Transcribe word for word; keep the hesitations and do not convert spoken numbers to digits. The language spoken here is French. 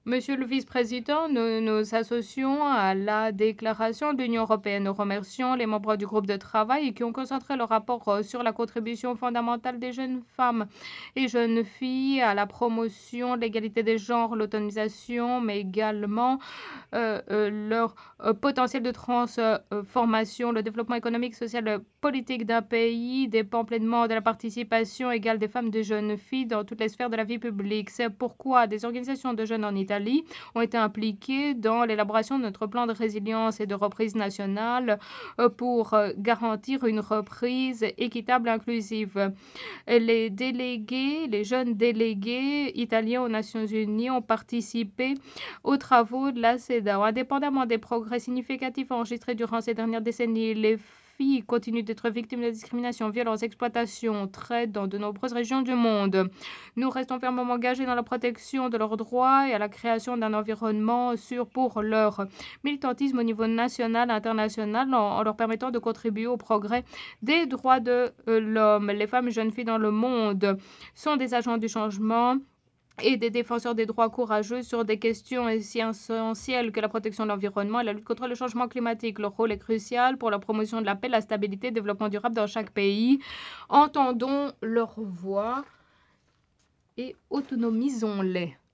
Monsieur le vice-président, nous nous associons à la déclaration de l'Union européenne. Nous remercions les membres du groupe de travail qui ont concentré leur rapport euh, sur la contribution fondamentale des jeunes femmes et jeunes filles à la promotion de l'égalité des genres, l'autonomisation, mais également euh, euh, leur euh, potentiel de transformation. Le développement économique, social et politique d'un pays dépend pleinement de la participation égale des femmes et des jeunes filles dans toutes les sphères de la vie publique. C'est pourquoi des organisations de jeunes en Italie ont été impliquées dans l'élaboration de notre plan de résilience et de reprise nationale euh, pour euh, garantir une reprise équitable et inclusive. Les délégués, les jeunes délégués italiens aux Nations Unies ont participé aux travaux de la CEDAW. Indépendamment des progrès significatifs enregistrés durant ces dernières décennies, les filles continuent d'être victimes de discrimination, violences, exploitation, traite dans de nombreuses régions du monde. Nous restons fermement engagés dans la protection de leurs droits et à la création d'un environnement sûr pour leur militantisme au niveau national et international en, en leur permettant de contribuer au progrès des droits de euh, l'homme. Les femmes et jeunes filles dans le monde sont des agents du changement et des défenseurs des droits courageux sur des questions aussi essentielles que la protection de l'environnement et la lutte contre le changement climatique. Leur rôle est crucial pour la promotion de la paix, la stabilité et le développement durable dans chaque pays. Entendons leur voix et autonomisons-les.